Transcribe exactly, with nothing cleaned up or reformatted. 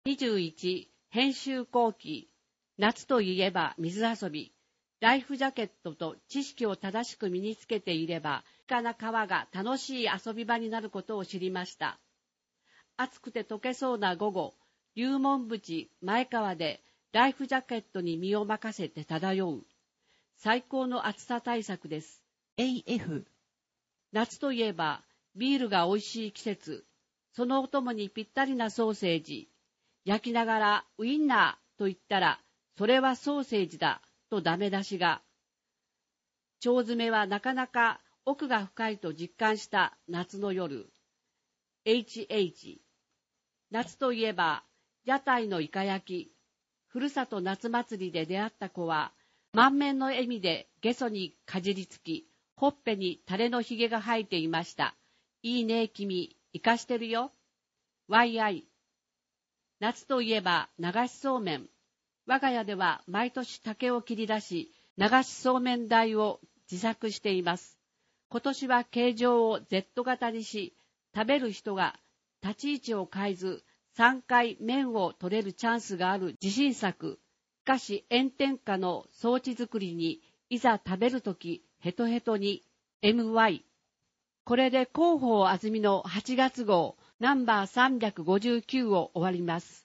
にじゅういち、編集後期。夏といえば水遊び。ライフジャケットと知識を正しく身につけていれば、深な川が楽しい遊び場になることを知りました。暑くて溶けそうな午後、龍門淵前川でライフジャケットに身を任せて漂う。最高の暑さ対策です。 エーエフ。 夏といえばビールが美味しい季節。そのお供にぴったりなソーセージ。焼きながらウインナーと言ったら、それはソーセージだとダメ出しが。腸詰めはなかなか奥が深いと実感した夏の夜。エイチエイチ。夏といえば屋台のイカ焼き。ふるさと夏祭りで出会った子は、満面の笑みでゲソにかじりつき、ほっぺにタレのひげが生えていました。いいね君、イカしてるよ。ワイアイ。夏といえば流しそうめん。我が家では毎年竹を切り出し、流しそうめん台を自作しています。今年は形状を Z 型にし、食べる人が立ち位置を変えず、さんかい麺を取れるチャンスがある自信作。しかし炎天下の装置作りに、いざ食べるときヘトヘトに エムワイ。これで広報あずみのはちがつ号ナンバーさんびゃくごじゅうきゅうを終わります。